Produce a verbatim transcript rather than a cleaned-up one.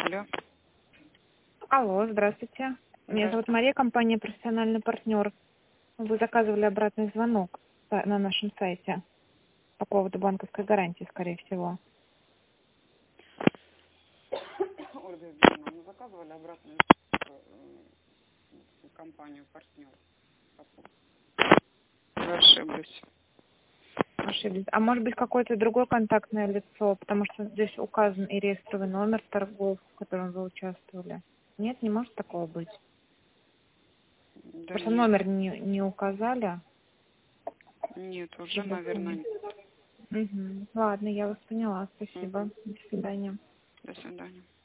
Алло. Алло, здравствуйте. Меня зовут Здравствуйте. Мария, компания «Профессиональный партнер». Вы заказывали обратный звонок на нашем сайте по поводу банковской гарантии, скорее всего. Ольга Евгеньевна, мы заказывали обратную э, компанию партнер. Вы ошиблись. Ошиблись. А может быть, какое-то другое контактное лицо, потому что здесь указан и реестровый номер торгов, в котором вы участвовали. Нет, не может такого быть. Да Просто нет. номер не, не указали. Нет, уже, наверное, Телефон. нет. Угу. Ладно, я вас поняла. Спасибо. Мгм. До свидания. До свидания.